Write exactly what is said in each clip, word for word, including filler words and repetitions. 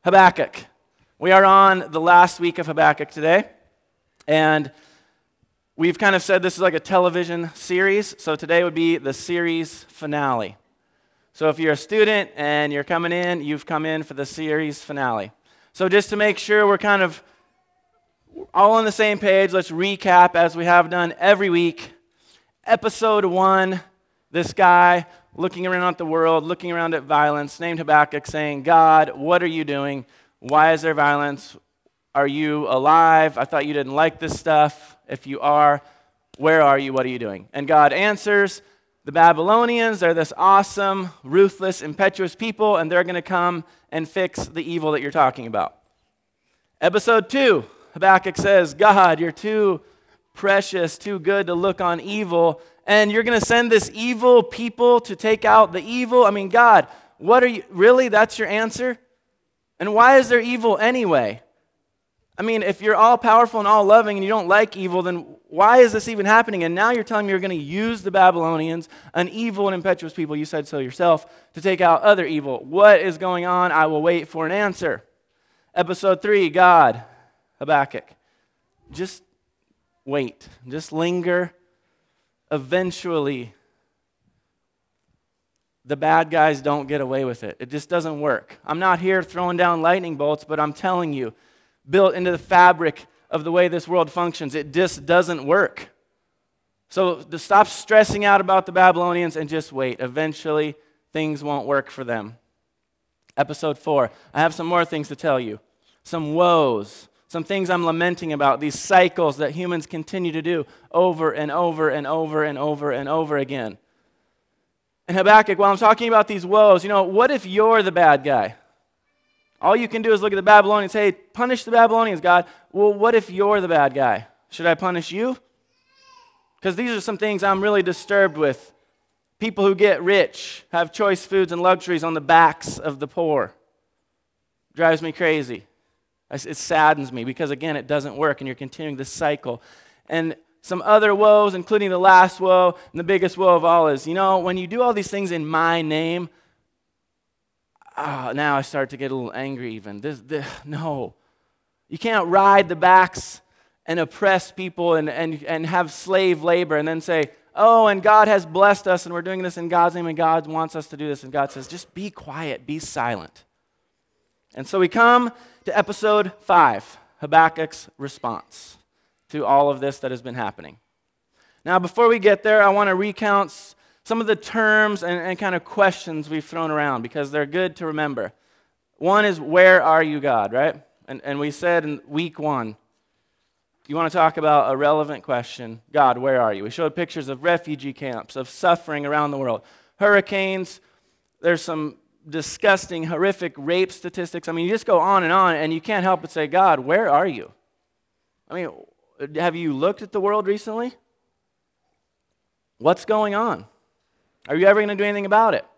Habakkuk. We are on the last week of Habakkuk today, and we've kind of said this is like a television series, so today would be the series finale. So if you're a student and you're coming in, you've come in for the series finale. So just to make sure we're kind of all on the same page, let's recap as we have done every week. Episode one, this guy looking around at the world, looking around at violence, named Habakkuk, saying, God, what are you doing? Why is there violence? Are you alive? I thought you didn't like this stuff. If you are, where are you? What are you doing? And God answers, the Babylonians, they're this awesome, ruthless, impetuous people, and they're going to come and fix the evil that you're talking about. Episode two, Habakkuk says, God, you're too precious, too good to look on evil, and you're going to send this evil people to take out the evil? I mean, God, what are you, really? That's your answer? And why is there evil anyway? I mean, if you're all powerful and all loving and you don't like evil, then why is this even happening? And now you're telling me you're going to use the Babylonians, an evil and impetuous people, you said so yourself, to take out other evil. What is going on? I will wait for an answer. Episode three, God, Habakkuk. Just wait. Just linger. Eventually, the bad guys don't get away with it. It just doesn't work. I'm not here throwing down lightning bolts, but I'm telling you, built into the fabric of the way this world functions, it just doesn't work. So to stop stressing out about the Babylonians and just wait. Eventually, things won't work for them. Episode four, I have some more things to tell you. Some woes, some things I'm lamenting about, these cycles that humans continue to do over and over and over and over and over again. And Habakkuk, while I'm talking about these woes, you know, what if you're the bad guy? All you can do is look at the Babylonians and say, hey, punish the Babylonians, God. Well, what if you're the bad guy? Should I punish you? Because these are some things I'm really disturbed with. People who get rich have choice foods and luxuries on the backs of the poor. Drives me crazy. It saddens me because, again, it doesn't work and you're continuing this cycle. And some other woes, including the last woe and the biggest woe of all is, you know, when you do all these things in my name, oh, now I start to get a little angry even. This, this, no. You can't ride the backs and oppress people and, and, and have slave labor and then say, oh, and God has blessed us and we're doing this in God's name and God wants us to do this. And God says, just be quiet, be silent. And so we come to episode five, Habakkuk's response to all of this that has been happening. Now, before we get there, I want to recount some of the terms and, and kind of questions we've thrown around because they're good to remember. One is, where are you, God, right? And, and we said in week one, you want to talk about a relevant question, God, where are you? We showed pictures of refugee camps, of suffering around the world, hurricanes, there's some disgusting, horrific rape statistics. I mean, you just go on and on, and you can't help but say, God, where are you? I mean, have you looked at the world recently? What's going on? Are you ever going to do anything about it?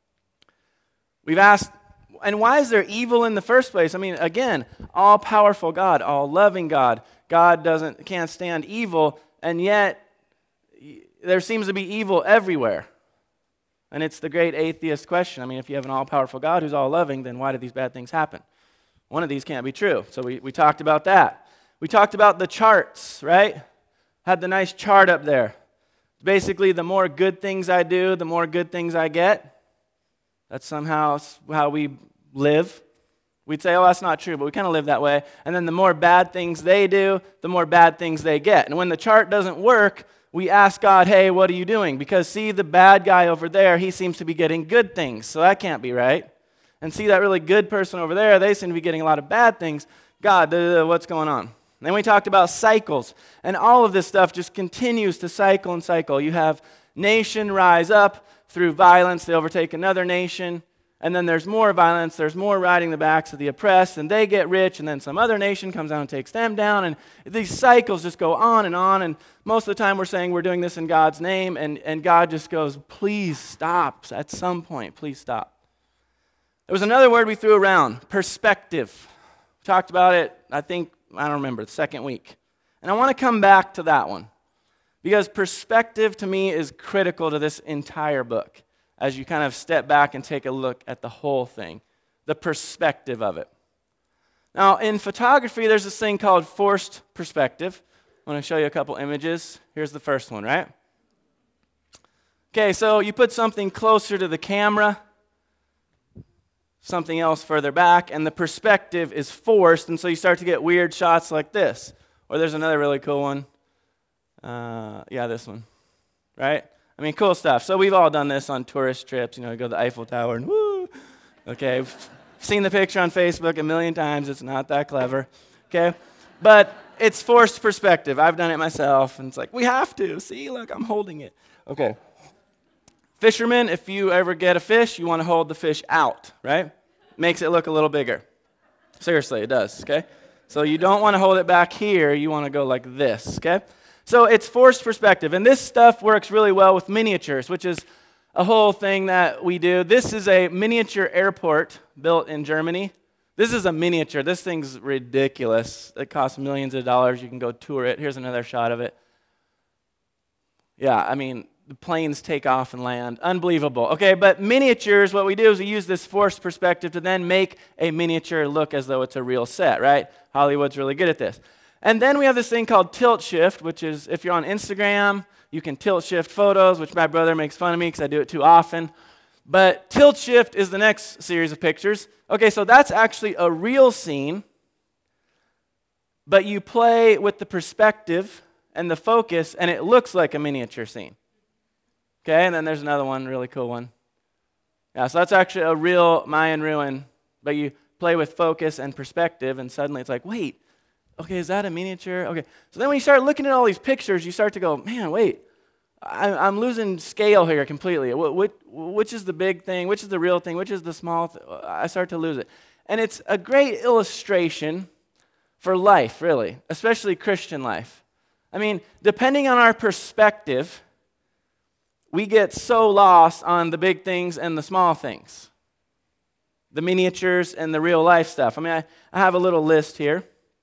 We've asked, and why is there evil in the first place? I mean, again, all-powerful God, all-loving God. God doesn't can't stand evil, and yet there seems to be evil everywhere. And it's the great atheist question. I mean, if you have an all-powerful God who's all-loving, then why do these bad things happen? One of these can't be true. So we, we talked about that. We talked about the charts, right? Had the nice chart up there. Basically, the more good things I do, the more good things I get. That's somehow how we live. We'd say, oh, that's not true, but we kind of live that way. And then the more bad things they do, the more bad things they get. And when the chart doesn't work, we ask God, hey, what are you doing? Because see, the bad guy over there, he seems to be getting good things, so that can't be right. And see, that really good person over there, they seem to be getting a lot of bad things. God, what's going on? Then we talked about cycles, and all of this stuff just continues to cycle and cycle. You have nation rise up through violence, they overtake another nation, and then there's more violence, there's more riding the backs of the oppressed, and they get rich, and then some other nation comes down and takes them down, and these cycles just go on and on, and most of the time we're saying we're doing this in God's name, and, and God just goes, please stop. At some point, please stop. There was another word we threw around, perspective. We talked about it, I think, I don't remember, the second week. And I want to come back to that one, because perspective to me is critical to this entire book. As you kind of step back and take a look at the whole thing, the perspective of it. Now, in photography, there's this thing called forced perspective. I want to show you a couple images. Here's the first one, right? Okay, so you put something closer to the camera, something else further back, and the perspective is forced, and so you start to get weird shots like this. Or there's another really cool one. Uh, yeah, this one, right? I mean, cool stuff. So we've all done this on tourist trips. You know, you go to the Eiffel Tower and woo. Okay, I've seen the picture on Facebook a million times. It's not that clever. Okay, but it's forced perspective. I've done it myself, and it's like, we have to. See, look, I'm holding it. Okay. Fishermen, if you ever get a fish, you want to hold the fish out, right? Makes it look a little bigger. Seriously, it does, okay? So you don't want to hold it back here. You want to go like this, okay? So it's forced perspective, and this stuff works really well with miniatures, which is a whole thing that we do. This is a miniature airport built in Germany. This is a miniature. This thing's ridiculous. It costs millions of dollars. You can go tour it. Here's another shot of it. Yeah, I mean, the planes take off and land. Unbelievable. Okay, but miniatures, what we do is we use this forced perspective to then make a miniature look as though it's a real set, right? Hollywood's really good at this. And then we have this thing called tilt shift, which is if you're on Instagram, you can tilt shift photos, which my brother makes fun of me because I do it too often. But tilt shift is the next series of pictures. Okay, so that's actually a real scene, but you play with the perspective and the focus, and it looks like a miniature scene. Okay, and then there's another one, really cool one. Yeah, so that's actually a real Mayan ruin, but you play with focus and perspective, and suddenly it's like, wait, okay, is that a miniature? Okay, so then when you start looking at all these pictures, you start to go, man, wait, I, I'm losing scale here completely. Which, which is the big thing? Which is the real thing? Which is the small thing? I start to lose it. And it's a great illustration for life, really, especially Christian life. I mean, depending on our perspective, we get so lost on the big things and the small things, the miniatures and the real life stuff. I mean, I, I have a little list here.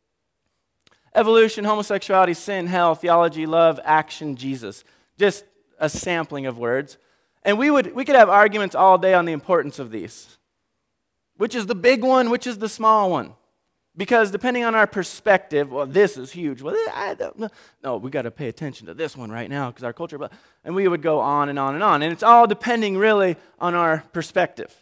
Evolution, homosexuality, sin, hell, theology, love, action, Jesus. Just a sampling of words. And we would we could have arguments all day on the importance of these. Which is the big one? Which is the small one? Because depending on our perspective, well, this is huge. Well, I don't know. No, we got to pay attention to this one right now because our culture. And we would go on and on and on. And it's all depending really on our perspective.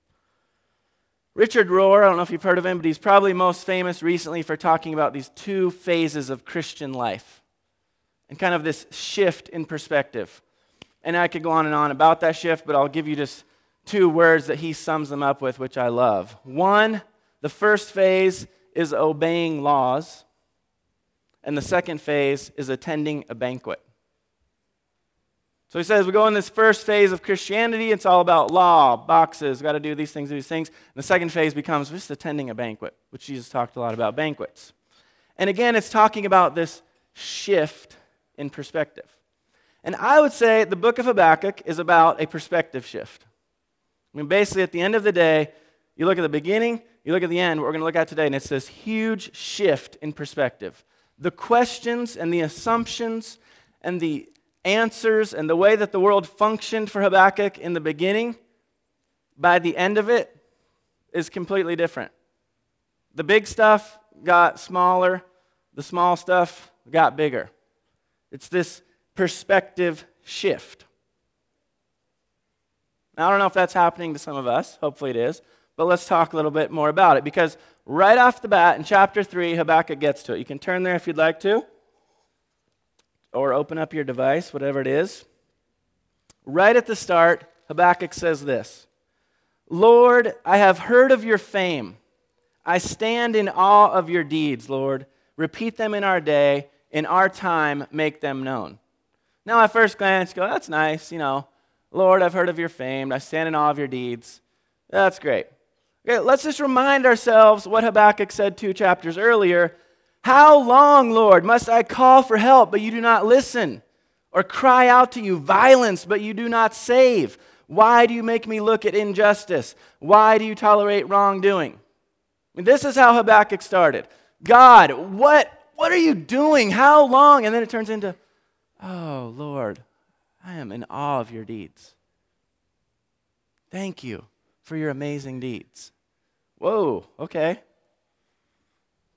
Richard Rohr, I don't know if you've heard of him, but he's probably most famous recently for talking about these two phases of Christian life and kind of this shift in perspective. And I could go on and on about that shift, but I'll give you just two words that he sums them up with, which I love. One, the first phase is obeying laws, and the second phase is attending a banquet. So he says we go in this first phase of Christianity, it's all about law, boxes, got to do these things, do these things. And the second phase becomes just attending a banquet, which Jesus talked a lot about banquets. And again, it's talking about this shift in perspective. And I would say the book of Habakkuk is about a perspective shift. I mean, basically, at the end of the day, you look at the beginning, you look at the end, what we're going to look at today, and it's this huge shift in perspective. The questions and the assumptions and the answers and the way that the world functioned for Habakkuk in the beginning, by the end of it, is completely different. The big stuff got smaller, the small stuff got bigger. It's this perspective shift. Now, I don't know if that's happening to some of us. Hopefully it is. But let's talk a little bit more about it, because right off the bat in chapter three, Habakkuk gets to it. You can turn there if you'd like to, or open up your device, whatever it is. Right at the start, Habakkuk says this: Lord, I have heard of your fame. I stand in awe of your deeds, Lord. Repeat them in our day. In our time, make them known. Now, at first glance, you go, that's nice, you know. Lord, I've heard of your fame. I stand in awe of your deeds. That's great. Okay, let's just remind ourselves what Habakkuk said two chapters earlier. How long, Lord, must I call for help, but you do not listen? Or cry out to you, violence, but you do not save? Why do you make me look at injustice? Why do you tolerate wrongdoing? I mean, this is how Habakkuk started. God, what, what are you doing? How long? And then it turns into, oh, Lord, I am in awe of your deeds. Thank you for your amazing deeds. Whoa, okay.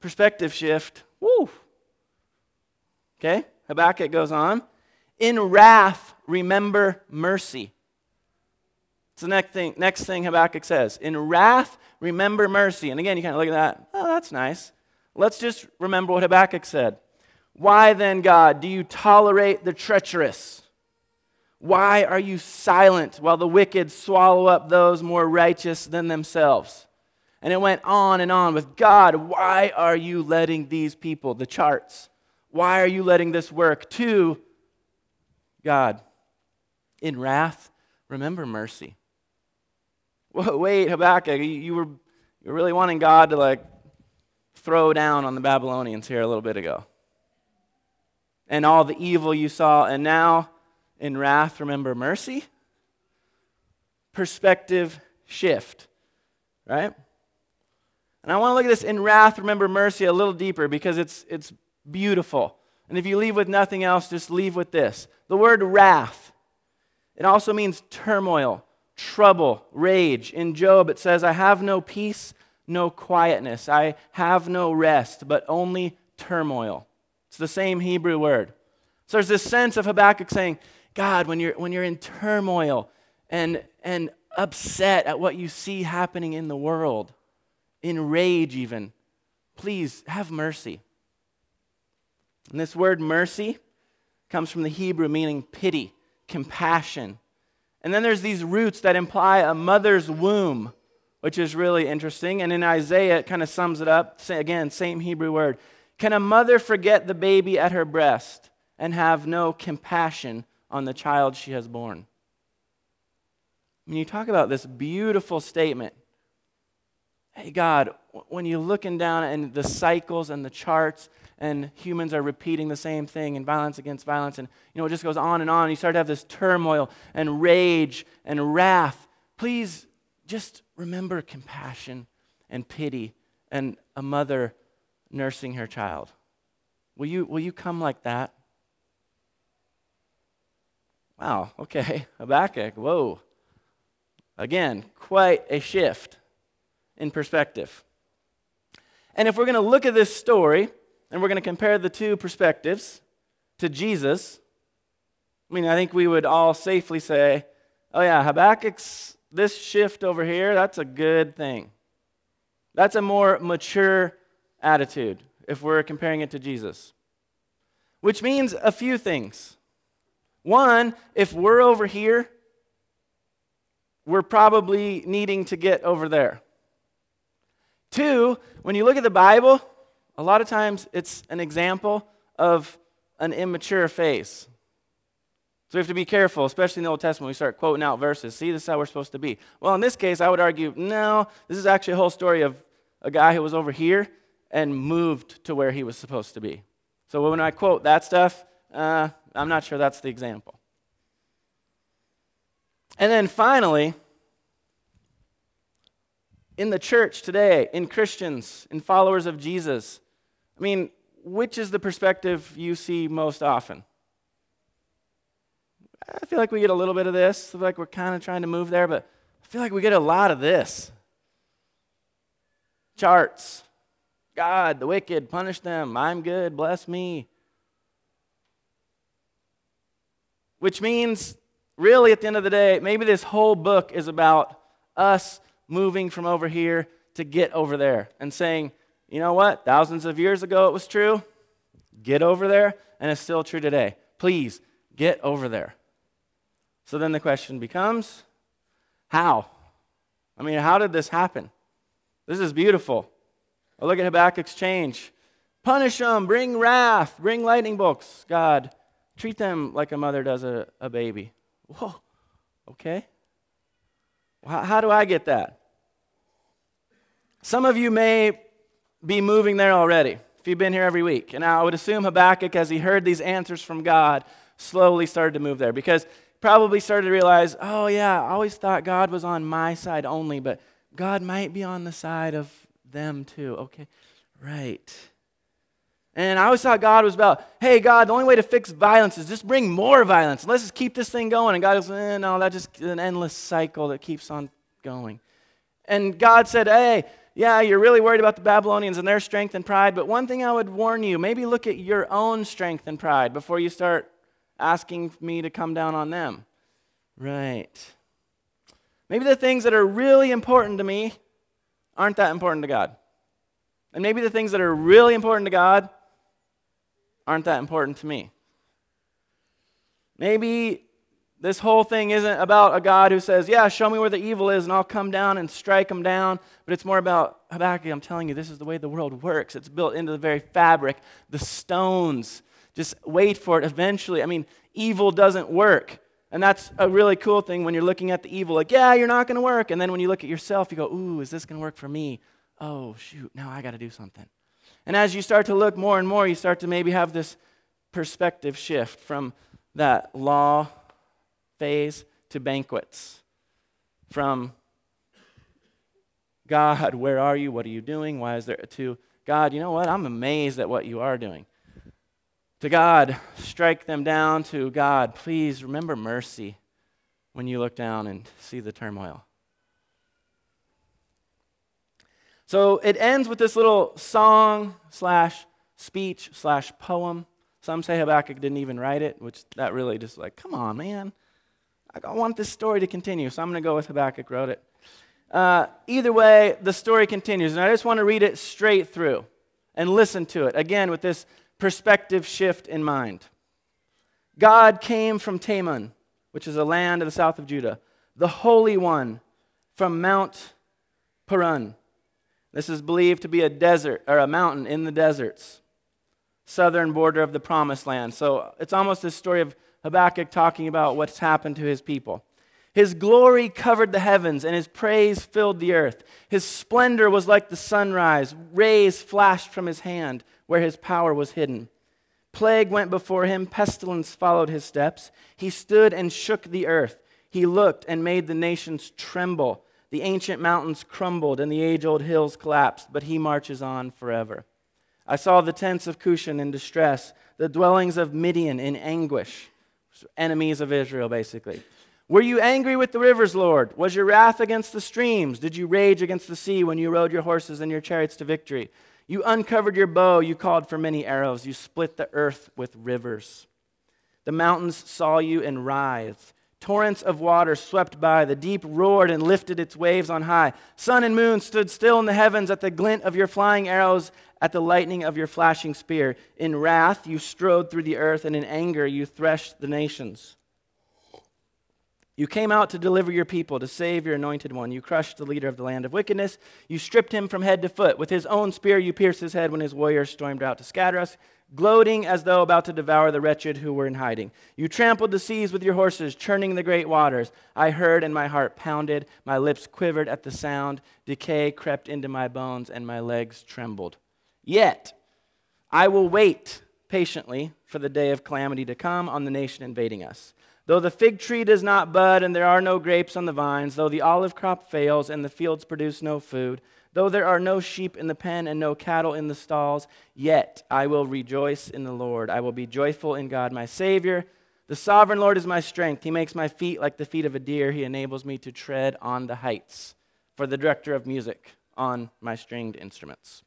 perspective shift. Woo! Okay, Habakkuk goes on. In wrath, remember mercy. It's the next thing, next thing Habakkuk says. In wrath, remember mercy. And again, you kind of look at that. Oh, that's nice. Let's just remember what Habakkuk said. Why then, God, do you tolerate the treacherous? Why are you silent while the wicked swallow up those more righteous than themselves? And it went on and on with, God, why are you letting these people, the charts, why are you letting this work? To God, in wrath, remember mercy. Whoa, wait, Habakkuk, you, you were you're really wanting God to like throw down on the Babylonians here a little bit ago. And all the evil you saw, and now in wrath, remember mercy? Perspective shift, right? And I want to look at this in wrath, remember mercy a little deeper because it's it's beautiful. And if you leave with nothing else, just leave with this. The word wrath, it also means turmoil, trouble, rage. In Job, it says, I have no peace, no quietness. I have no rest, but only turmoil. It's the same Hebrew word. So there's this sense of Habakkuk saying, God, when you're when you're in turmoil and and upset at what you see happening in the world, in rage even, please have mercy. And this word mercy comes from the Hebrew meaning pity, compassion. And then there's these roots that imply a mother's womb, which is really interesting. And in Isaiah, it kind of sums it up. Again, same Hebrew word. Can a mother forget the baby at her breast and have no compassion on the child she has born? When you talk about this beautiful statement, hey God, when you're looking down and the cycles and the charts and humans are repeating the same thing and violence against violence and you know it just goes on and on, and you start to have this turmoil and rage and wrath, please just remember compassion and pity and a mother nursing her child. Will you, will you come like that? Wow, okay, Habakkuk, whoa. Again, quite a shift in perspective. And if we're going to look at this story, and we're going to compare the two perspectives to Jesus, I mean, I think we would all safely say, oh yeah, Habakkuk's, this shift over here, that's a good thing. That's a more mature attitude if we're comparing it to Jesus. Which means a few things. One, if we're over here, we're probably needing to get over there. Two, when you look at the Bible, a lot of times it's an example of an immature phase. So we have to be careful, especially in the Old Testament, we start quoting out verses. See, this is how we're supposed to be. Well, in this case, I would argue, no, this is actually a whole story of a guy who was over here and moved to where he was supposed to be. So when I quote that stuff, uh, I'm not sure that's the example. And then finally, in the church today, in Christians, in followers of Jesus, I mean, which is the perspective you see most often? I feel like we get a little bit of this. I feel like we're kind of trying to move there, but I feel like we get a lot of this. Charts. God, the wicked, punish them. I'm good, bless me. Which means, really, at the end of the day, maybe this whole book is about us moving from over here to get over there and saying, you know what, thousands of years ago it was true, get over there, and it's still true today. Please, get over there. So then the question becomes, how? I mean, how did this happen? This is beautiful. Oh, look at Habakkuk's change. Punish them, bring wrath, bring lightning bolts. God, treat them like a mother does a, a baby. Whoa, okay. How, how do I get that? Some of you may be moving there already, if you've been here every week. And I would assume Habakkuk, as he heard these answers from God, slowly started to move there. Because he probably started to realize, oh yeah, I always thought God was on my side only, but God might be on the side of them too. Okay, right. And I always thought God was about, hey God, the only way to fix violence is just bring more violence. Let's just keep this thing going. And God goes, eh, no, that's just an endless cycle that keeps on going. And God said, hey, yeah, you're really worried about the Babylonians and their strength and pride, but one thing I would warn you, maybe look at your own strength and pride before you start asking me to come down on them. Right. Maybe the things that are really important to me aren't that important to God. And maybe the things that are really important to God aren't that important to me. Maybe this whole thing isn't about a God who says, yeah, show me where the evil is and I'll come down and strike them down. But it's more about, Habakkuk, I'm telling you, this is the way the world works. It's built into the very fabric. The stones, just wait for it eventually. I mean, evil doesn't work. And that's a really cool thing when you're looking at the evil. Like, yeah, you're not going to work. And then when you look at yourself, you go, ooh, is this going to work for me? Oh, shoot, now I got to do something. And as you start to look more and more, you start to maybe have this perspective shift from that law phase to banquets. From God, where are you? What are you doing? Why is there? To God, you know what? I'm amazed at what you are doing. To God, strike them down. To God, please remember mercy when you look down and see the turmoil. So it ends with this little song slash speech slash poem. Some say Habakkuk didn't even write it, which that really just like, come on, man. I want this story to continue, so I'm going to go with Habakkuk wrote it. Uh, either way, the story continues, and I just want to read it straight through and listen to it, again, with this perspective shift in mind. God came from Teman, which is a land of the south of Judah, the Holy One from Mount Paran. This is believed to be a desert, or a mountain in the deserts, southern border of the Promised Land. So it's almost this story of Habakkuk talking about what's happened to his people. His glory covered the heavens, and his praise filled the earth. His splendor was like the sunrise. Rays flashed from his hand where his power was hidden. Plague went before him. Pestilence followed his steps. He stood and shook the earth. He looked and made the nations tremble. The ancient mountains crumbled, and the age-old hills collapsed, but he marches on forever. I saw the tents of Cushan in distress, the dwellings of Midian in anguish. Enemies of Israel, basically. Were you angry with the rivers, Lord? Was your wrath against the streams? Did you rage against the sea when you rode your horses and your chariots to victory? You uncovered your bow, you called for many arrows, you split the earth with rivers. The mountains saw you and writhed. Torrents of water swept by, the deep roared and lifted its waves on high. Sun and moon stood still in the heavens at the glint of your flying arrows, at the lightning of your flashing spear. In wrath you strode through the earth, and in anger you threshed the nations. You came out to deliver your people, to save your anointed one. You crushed the leader of the land of wickedness. You stripped him from head to foot. With his own spear you pierced his head when his warriors stormed out to scatter us, gloating as though about to devour the wretched who were in hiding. You trampled the seas with your horses, churning the great waters. I heard and my heart pounded. My lips quivered at the sound. Decay crept into my bones and my legs trembled. Yet I will wait patiently for the day of calamity to come on the nation invading us. Though the fig tree does not bud and there are no grapes on the vines, though the olive crop fails and the fields produce no food, though there are no sheep in the pen and no cattle in the stalls, yet I will rejoice in the Lord. I will be joyful in God my Savior. The sovereign Lord is my strength. He makes my feet like the feet of a deer. He enables me to tread on the heights. For the director of music on my stringed instruments.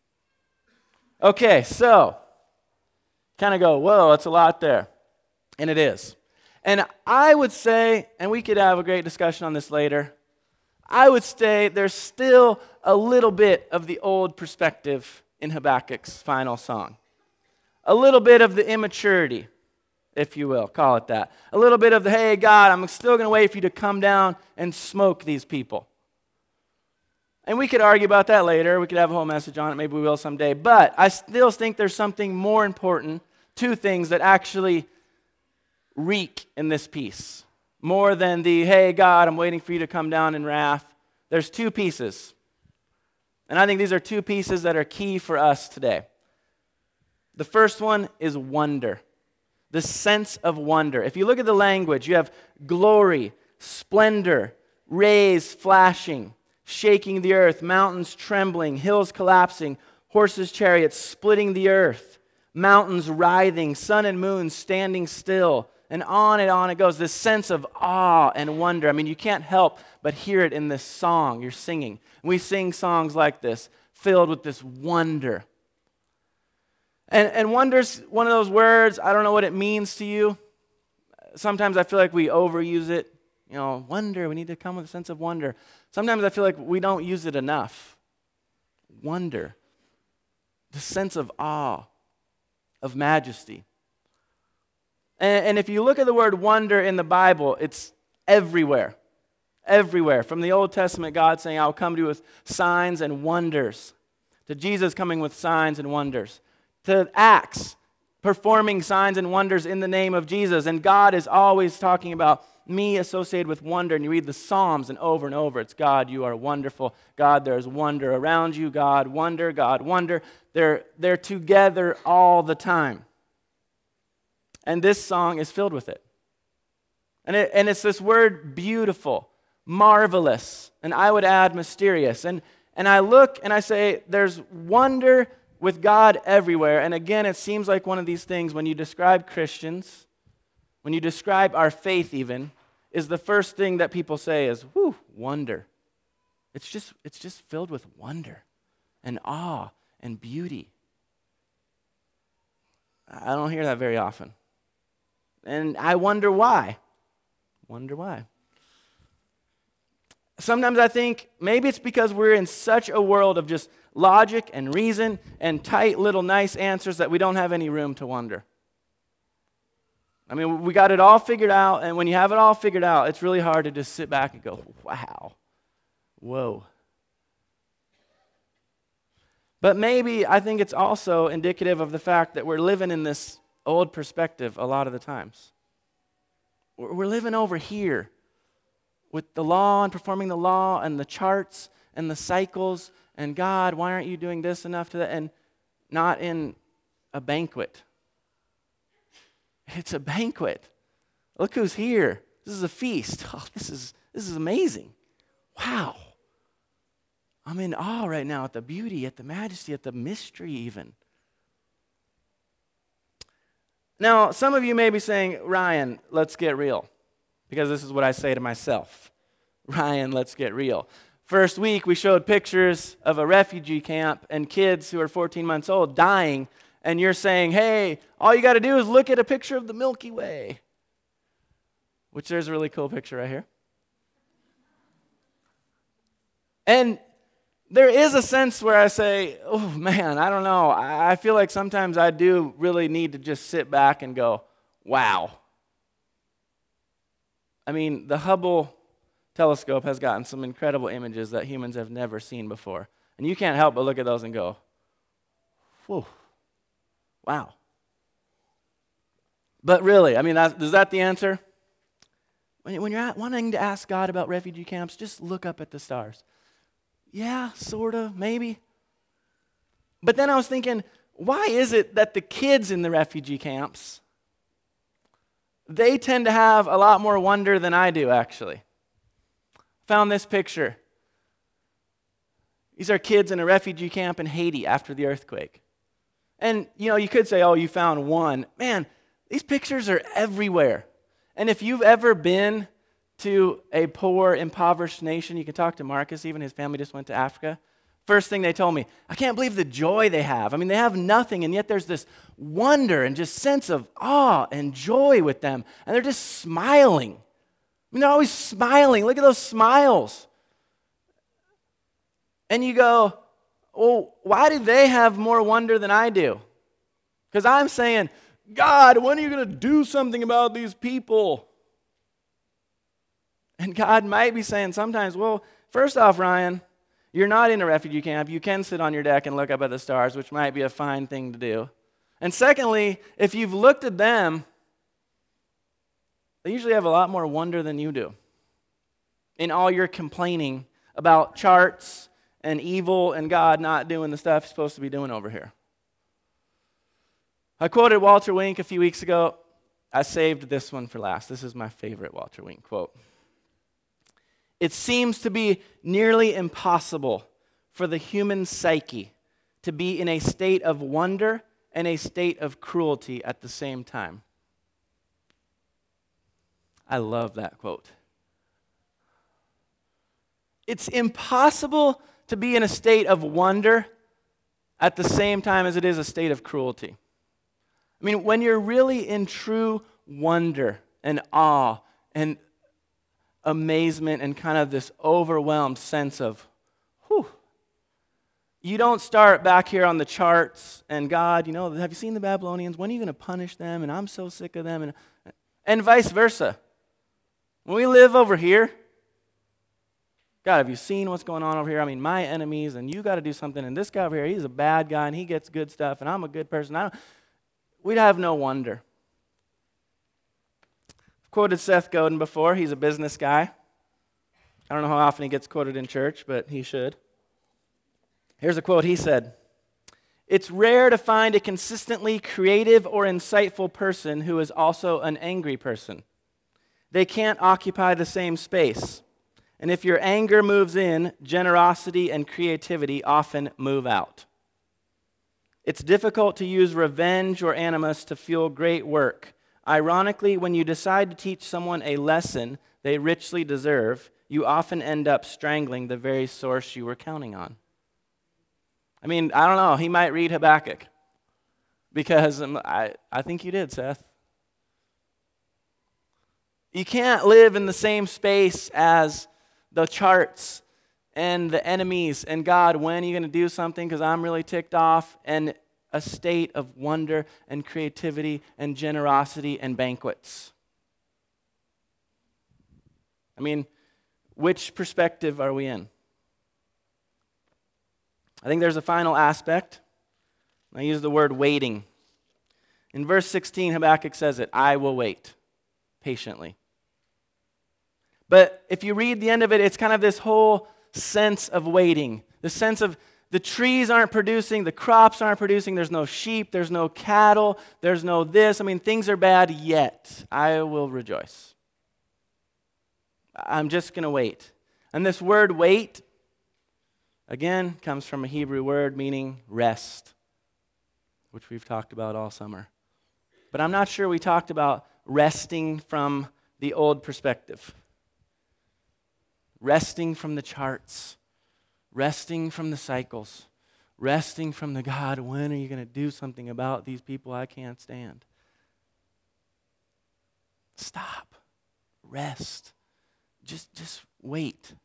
Okay, so kind of go, whoa, that's a lot there. And it is. And I would say, and we could have a great discussion on this later, I would say there's still a little bit of the old perspective in Habakkuk's final song. A little bit of the immaturity, if you will, call it that. A little bit of the, hey, God, I'm still going to wait for you to come down and smoke these people. And we could argue about that later. We could have a whole message on it. Maybe we will someday. But I still think there's something more important, two things that actually reek in this piece. More than the, hey, God, I'm waiting for you to come down in wrath. There's two pieces. And I think these are two pieces that are key for us today. The first one is wonder. The sense of wonder. If you look at the language, you have glory, splendor, rays flashing, shaking the earth, mountains trembling, hills collapsing, horses' chariots splitting the earth, mountains writhing, sun and moon standing still, And on and on it goes, this sense of awe and wonder. I mean, you can't help but hear it in this song you're singing. We sing songs like this, filled with this wonder. And, and wonder's one of those words, I don't know what it means to you. Sometimes I feel like we overuse it. You know, wonder, we need to come with a sense of wonder. Sometimes I feel like we don't use it enough. Wonder. The sense of awe, of majesty. And, and if you look at the word wonder in the Bible, it's everywhere. Everywhere. From the Old Testament, God saying, I'll come to you with signs and wonders. To Jesus coming with signs and wonders. To Acts, performing signs and wonders in the name of Jesus. And God is always talking about me associated with wonder. And you read the Psalms and over and over, it's God, you are wonderful. God, there's wonder around you. God, wonder. God, wonder. They're, they're together all the time. And this song is filled with it. And, it. and it's this word beautiful, marvelous, and I would add mysterious. And, and I look and I say, there's wonder with God everywhere. And again, it seems like one of these things when you describe Christians, when you describe our faith even, is the first thing that people say is, whew, wonder. It's just, it's just filled with wonder and awe and beauty. I don't hear that very often. And I wonder why. Wonder why. Sometimes I think maybe it's because we're in such a world of just logic and reason and tight little nice answers that we don't have any room to wonder. I mean, we got it all figured out, and when you have it all figured out, it's really hard to just sit back and go, wow, whoa. But maybe I think it's also indicative of the fact that we're living in this old perspective a lot of the times. We're living over here with the law and performing the law and the charts and the cycles and God, why aren't you doing this enough to that? And not in a banquet. It's a banquet. Look who's here. This is a feast. Oh, this is this is amazing. Wow. I'm in awe right now at the beauty, at the majesty, at the mystery even. Now, some of you may be saying, Ryan, let's get real. Because this is what I say to myself. Ryan, let's get real. First week, we showed pictures of a refugee camp and kids who are fourteen months old dying. And you're saying, hey, all you got to do is look at a picture of the Milky Way. Which there's a really cool picture right here. And there is a sense where I say, oh man, I don't know. I feel like sometimes I do really need to just sit back and go, wow. I mean, the Hubble telescope has gotten some incredible images that humans have never seen before. And you can't help but look at those and go, whew, wow. But really, I mean, that's, is that the answer? When, when you're wanting to ask God about refugee camps, just look up at the stars. Yeah, sort of, maybe. But then I was thinking, why is it that the kids in the refugee camps, they tend to have a lot more wonder than I do, actually? Found this picture. These are kids in a refugee camp in Haiti after the earthquake. And, you know, you could say, oh, you found one. Man, these pictures are everywhere. And if you've ever been to a poor, impoverished nation, you can talk to Marcus, even his family just went to Africa. First thing they told me, I can't believe the joy they have. I mean, they have nothing, and yet there's this wonder and just sense of awe and joy with them. And they're just smiling. I mean, they're always smiling. Look at those smiles. And you go, well, why do they have more wonder than I do? Because I'm saying, God, when are you going to do something about these people? And God might be saying sometimes, well, first off, Ryan, you're not in a refugee camp. You can sit on your deck and look up at the stars, which might be a fine thing to do. And secondly, if you've looked at them, they usually have a lot more wonder than you do. In all your complaining about charts and evil and God not doing the stuff he's supposed to be doing over here. I quoted Walter Wink a few weeks ago. I saved this one for last. This is my favorite Walter Wink quote. It seems to be nearly impossible for the human psyche to be in a state of wonder and a state of cruelty at the same time. I love that quote. It's impossible to be in a state of wonder at the same time as it is a state of cruelty. I mean, when you're really in true wonder and awe and amazement and kind of this overwhelmed sense of, whew, you don't start back here on the charts and God, you know, have you seen the Babylonians? When are you going to punish them? And I'm so sick of them. And, and vice versa. When we live over here, God, have you seen what's going on over here? I mean, my enemies, and you got to do something. And this guy over here, he's a bad guy, and he gets good stuff, and I'm a good person. I don't, we'd have no wonder. I've quoted Seth Godin before. He's a business guy. I don't know how often he gets quoted in church, but he should. Here's a quote he said. It's rare to find a consistently creative or insightful person who is also an angry person. They can't occupy the same space. And if your anger moves in, generosity and creativity often move out. It's difficult to use revenge or animus to fuel great work. Ironically, when you decide to teach someone a lesson they richly deserve, you often end up strangling the very source you were counting on. I mean, I don't know. He might read Habakkuk. Because um, I, I think you did, Seth. You can't live in the same space as the charts and the enemies and God, when are you going to do something because I'm really ticked off, and a state of wonder and creativity and generosity and banquets. I mean, which perspective are we in? I think there's a final aspect. I use the word waiting. In verse sixteen, Habakkuk says it, I will wait patiently. But if you read the end of it, it's kind of this whole sense of waiting. The sense of the trees aren't producing, the crops aren't producing, there's no sheep, there's no cattle, there's no this. I mean, things are bad yet. I will rejoice. I'm just going to wait. And this word wait, again, comes from a Hebrew word meaning rest, which we've talked about all summer. But I'm not sure we talked about resting from the old perspective. Resting from the charts, resting from the cycles, resting from the God, when are you going to do something about these people I can't stand? Stop. Rest. Just, just wait.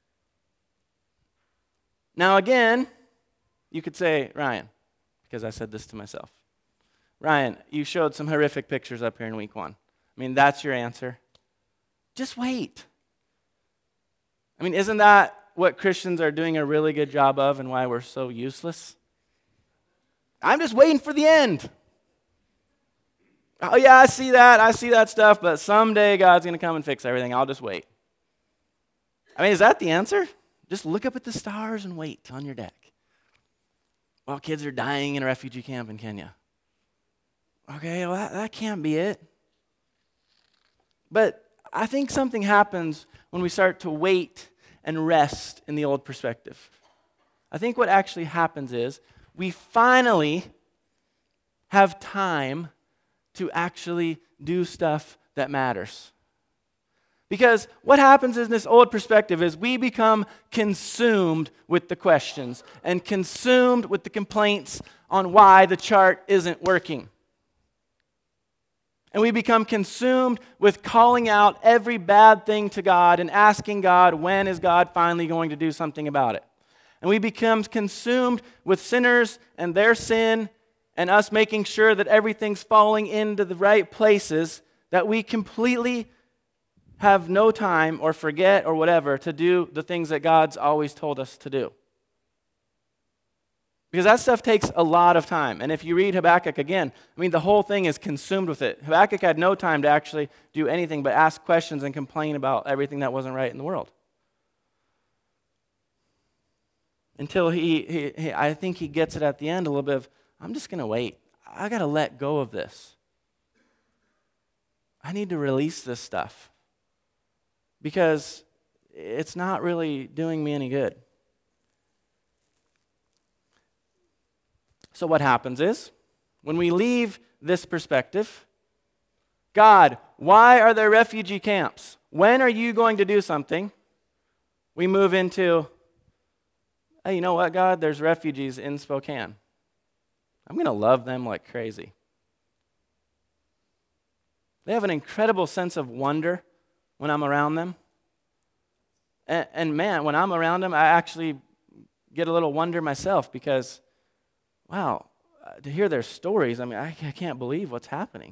Now again, you could say, Ryan, because I said this to myself, Ryan, you showed some horrific pictures up here in week one. I mean, that's your answer. Just wait. I mean, isn't that what Christians are doing a really good job of and why we're so useless? I'm just waiting for the end. Oh yeah, I see that, I see that stuff, but someday God's going to come and fix everything. I'll just wait. I mean, is that the answer? Just look up at the stars and wait on your deck while kids are dying in a refugee camp in Kenya. Okay, well, that, that can't be it. But I think something happens when we start to wait and rest in the old perspective. I think what actually happens is we finally have time to actually do stuff that matters. Because what happens in this old perspective is we become consumed with the questions and consumed with the complaints on why the chart isn't working. And we become consumed with calling out every bad thing to God and asking God, when is God finally going to do something about it? And we become consumed with sinners and their sin and us making sure that everything's falling into the right places, that we completely have no time or forget or whatever to do the things that God's always told us to do. Because that stuff takes a lot of time. And if you read Habakkuk again, I mean, the whole thing is consumed with it. Habakkuk had no time to actually do anything but ask questions and complain about everything that wasn't right in the world. Until he, he, he I think he gets it at the end a little bit of, I'm just going to wait. I got to let go of this. I need to release this stuff. Because it's not really doing me any good. So what happens is, when we leave this perspective, God, why are there refugee camps? When are you going to do something? We move into, hey, you know what, God? There's refugees in Spokane. I'm going to love them like crazy. They have an incredible sense of wonder when I'm around them. And, and man, when I'm around them, I actually get a little wonder myself because, wow, to hear their stories, I mean, I, I can't believe what's happening.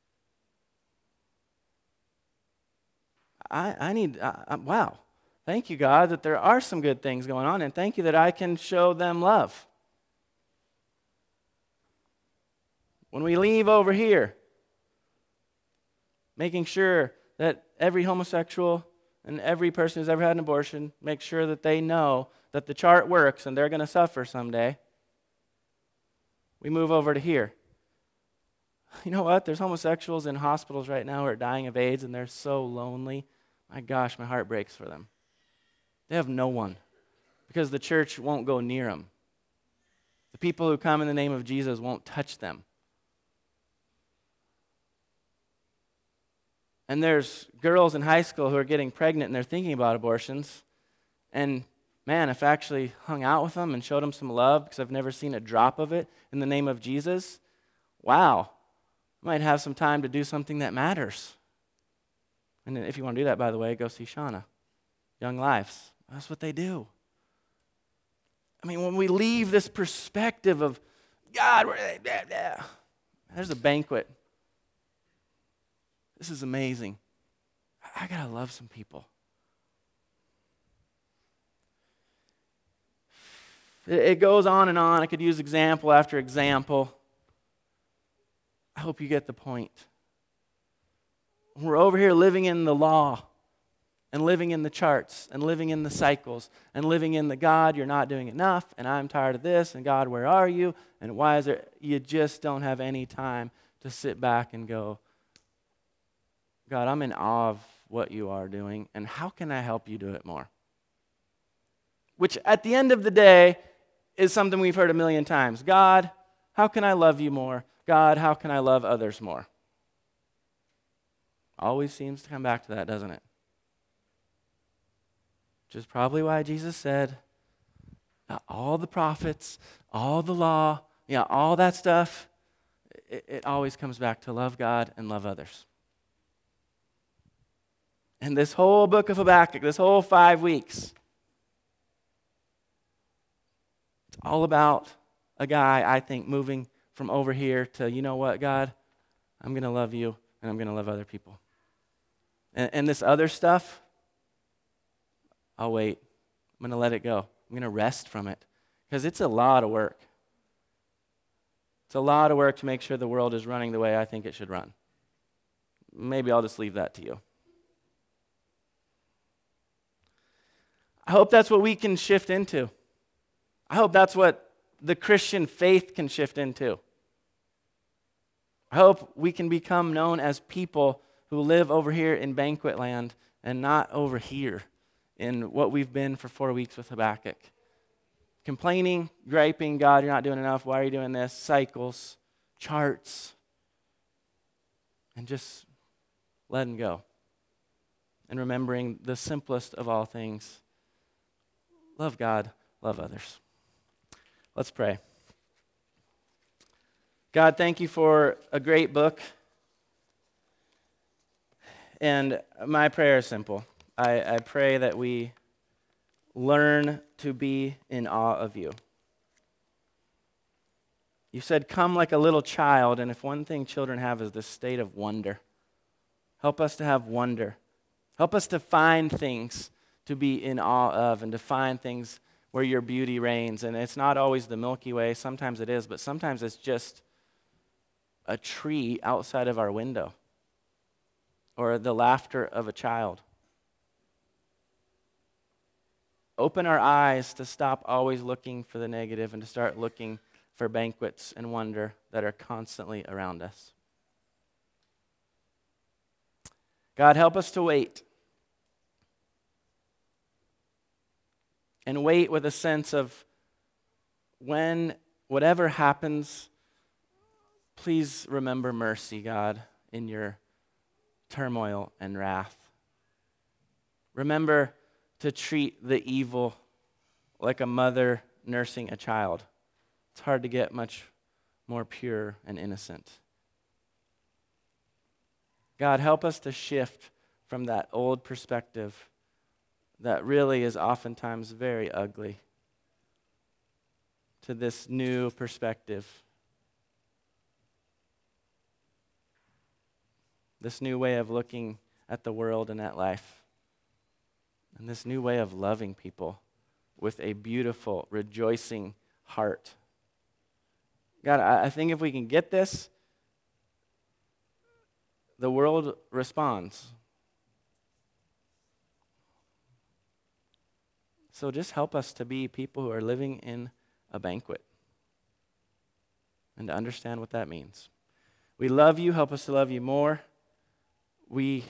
I, I need, I, I, wow, thank you, God, that there are some good things going on, and thank you that I can show them love. When we leave over here, making sure that every homosexual and every person who's ever had an abortion, make sure that they know that the chart works and they're going to suffer someday. We move over to here. You know what? There's homosexuals in hospitals right now who are dying of AIDS, and they're so lonely. My gosh, my heart breaks for them. They have no one because the church won't go near them. The people who come in the name of Jesus won't touch them. And there's girls in high school who are getting pregnant and they're thinking about abortions. And man, if I actually hung out with them and showed them some love, because I've never seen a drop of it in the name of Jesus, wow, I might have some time to do something that matters. And if you want to do that, by the way, go see Shauna. Young Lives. That's what they do. I mean, when we leave this perspective of, God, there's a banquet. This is amazing. I got to love some people. It goes on and on. I could use example after example. I hope you get the point. We're over here living in the law and living in the charts and living in the cycles and living in the God, you're not doing enough, and I'm tired of this, and God, where are you? And why is there, you just don't have any time to sit back and go, God, I'm in awe of what you are doing, and how can I help you do it more? Which at the end of the day is something we've heard a million times. God, how can I love you more? God, how can I love others more? Always seems to come back to that, doesn't it? Which is probably why Jesus said, all the prophets, all the law, yeah, all that stuff, it, it always comes back to love God and love others. And this whole book of Habakkuk, this whole five weeks, it's all about a guy, I think, moving from over here to, you know what, God, I'm going to love you and I'm going to love other people. And, and this other stuff, I'll wait. I'm going to let it go. I'm going to rest from it because it's a lot of work. It's a lot of work to make sure the world is running the way I think it should run. Maybe I'll just leave that to you. I hope that's what we can shift into. I hope that's what the Christian faith can shift into. I hope we can become known as people who live over here in banquet land and not over here in what we've been for four weeks with Habakkuk. Complaining, griping, God, you're not doing enough. Why are you doing this? Cycles, charts, and just letting go. And remembering the simplest of all things. Love God, love others. Let's pray. God, thank you for a great book. And my prayer is simple. I, I pray that we learn to be in awe of you. You said, come like a little child, and if one thing children have is this state of wonder. Help us to have wonder. Help us to find things to be in awe of and to find things where your beauty reigns. And it's not always the Milky Way. Sometimes it is, but sometimes it's just a tree outside of our window or the laughter of a child. Open our eyes to stop always looking for the negative and to start looking for banquets and wonder that are constantly around us. God, help us to wait. And wait with a sense of when whatever happens, please remember mercy, God, in your turmoil and wrath. Remember to treat the evil like a mother nursing a child. It's hard to get much more pure and innocent. God, help us to shift from that old perspective that really is oftentimes very ugly to this new perspective, this new way of looking at the world and at life, and this new way of loving people with a beautiful, rejoicing heart. God, I, I think if we can get this, the world responds. So just help us to be people who are living in a banquet and to understand what that means. We love you. Help us to love you more. We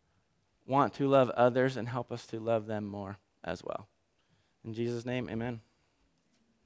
want to love others and help us to love them more as well. In Jesus' name, amen.